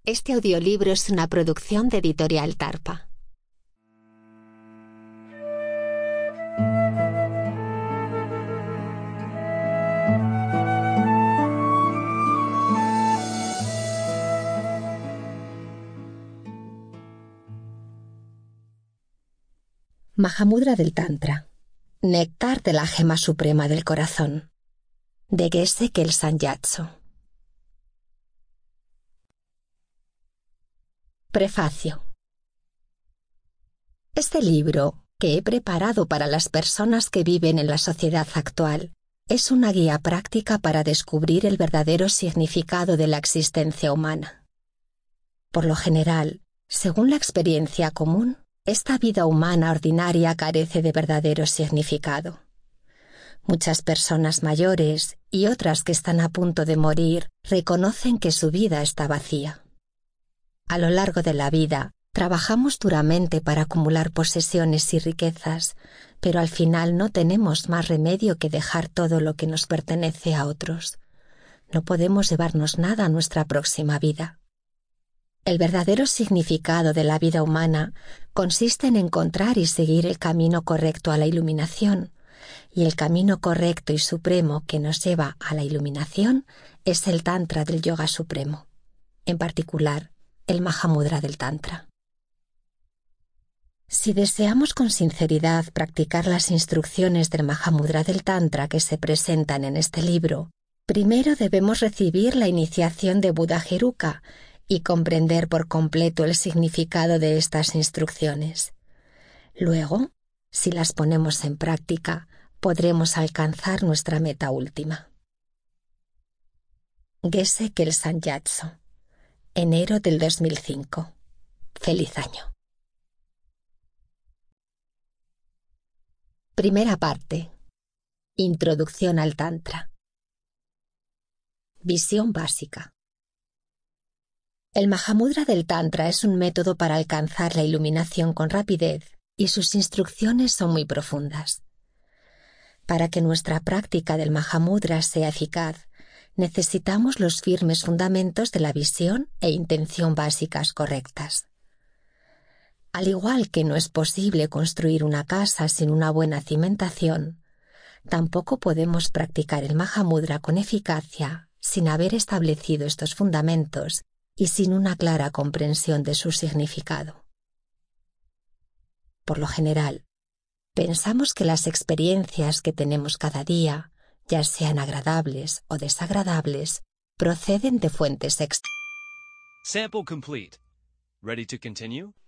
Este audiolibro es una producción de Editorial Tarpa. Mahamudra del Tantra. Néctar de la gema suprema del corazón. De Geshe Kelsang Gyatso. Prefacio. Este libro, que he preparado para las personas que viven en la sociedad actual, es una guía práctica para descubrir el verdadero significado de la existencia humana. Por lo general, según la experiencia común, esta vida humana ordinaria carece de verdadero significado. Muchas personas mayores y otras que están a punto de morir reconocen que su vida está vacía. A lo largo de la vida, trabajamos duramente para acumular posesiones y riquezas, pero al final no tenemos más remedio que dejar todo lo que nos pertenece a otros. No podemos llevarnos nada a nuestra próxima vida. El verdadero significado de la vida humana consiste en encontrar y seguir el camino correcto a la iluminación, y el camino correcto y supremo que nos lleva a la iluminación es el Tantra del Yoga Supremo, en particular, el Mahamudra del Tantra. Si deseamos con sinceridad practicar las instrucciones del Mahamudra del Tantra que se presentan en este libro, primero debemos recibir la iniciación de Buda Heruka y comprender por completo el significado de estas instrucciones. Luego, si las ponemos en práctica, podremos alcanzar nuestra meta última. Geshe Kelsang Gyatso, enero del 2005. Feliz año. Primera parte. Introducción al Tantra. Visión básica. El Mahamudra del Tantra es un método para alcanzar la iluminación con rapidez y sus instrucciones son muy profundas. Para que nuestra práctica del Mahamudra sea eficaz, necesitamos los firmes fundamentos de la visión e intención básicas correctas. Al igual que no es posible construir una casa sin una buena cimentación, tampoco podemos practicar el Mahamudra con eficacia sin haber establecido estos fundamentos y sin una clara comprensión de su significado. Por lo general, pensamos que las experiencias que tenemos cada día, ya sean agradables o desagradables, proceden de fuentes externas. Sample complete. Ready to continue?